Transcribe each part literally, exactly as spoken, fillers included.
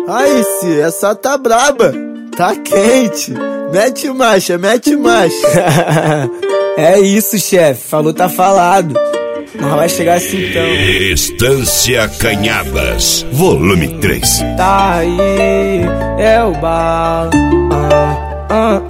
Aí, se essa tá braba, tá quente. Mete marcha, mete marcha. É isso, chefe, falou tá falado. Nós vai chegar assim então. Estância Canhadas, volume três. Tá aí, é o balo. Ah, ah,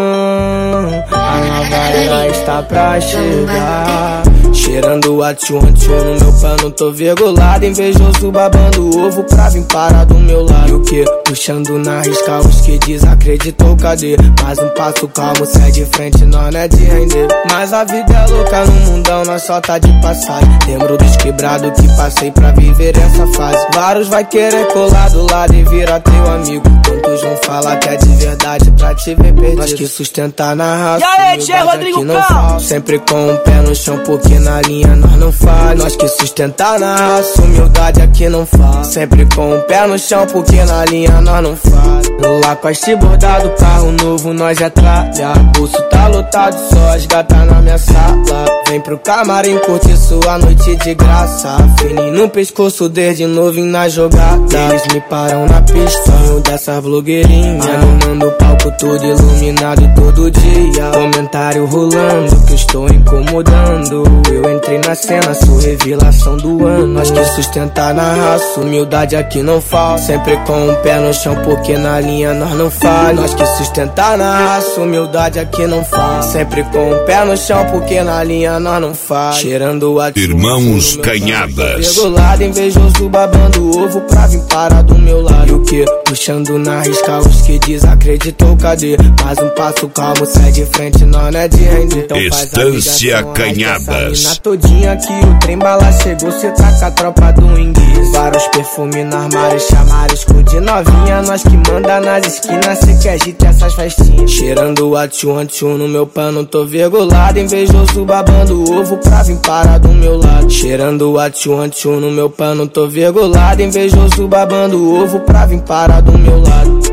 ah. A nova era está pra chegar. Cheirando a tchum tchum no meu pano, tô virgulado. Invejoso babando ovo pra vir parar do meu lado. E o que? Puxando na risca os que desacreditou, cadê? Mais um passo calmo, sai de frente, nós não é de render. Mas a vida é louca no mundão, nós só tá de passagem. Lembro dos quebrados que passei pra viver essa fase. Vários vai querer colar do lado e virar teu amigo. Quantos vão falar que é de verdade pra te ver perdido? Nós que sustentar na raça, e aí, tia Rodrigo Cal? Sempre com o pé no chão, porque na linha nós não falha. Nós que sustentar na raça, humildade aqui não fala. Sempre com o pé no chão, porque na linha nós não falha. No Lacoste bordado, carro novo nós já tralha. Bolso tá lotado, só as gatas na minha sala. Vem pro camarim curtir sua noite de graça. Fininho no pescoço desde novinho na jogada. Eles me param na pista, sonho dessa blogueirinha. Animando o palco todo iluminado todo dia. Comentário rolando que eu estou incomodando. Eu entrei na cena, sou revelação do ano. Nós que sustentar na raça, humildade aqui não falta. Sempre com o pé no chão, porque na linha nós não falha. Nós que sustentar na raça, humildade aqui não falta. Sempre com o pé no chão, porque na linha nós não falha. Cheirando a Irmãos Canhadas. Regulado, invejoso, babando ovo pra vir parar do meu lado. E o que? Puxando na risca os que desacreditou, cadê? Mais um passo calmo, sai de frente, nós não é de render. Então Estância Canhadas. Na todinha que o trem bala chegou, cê tá com a tropa do inglês. Vários perfumes no armário, chamaram escudo de novinha. Nós que manda nas esquinas, cê que agita essas festinhas. Cheirando a tchum tchum no meu pano, tô virgulado. Invejoso babando ovo pra vir parar do meu lado. Cheirando a tchum tchum no meu pano, tô virgulado. Invejoso babando ovo pra vir parar do meu lado.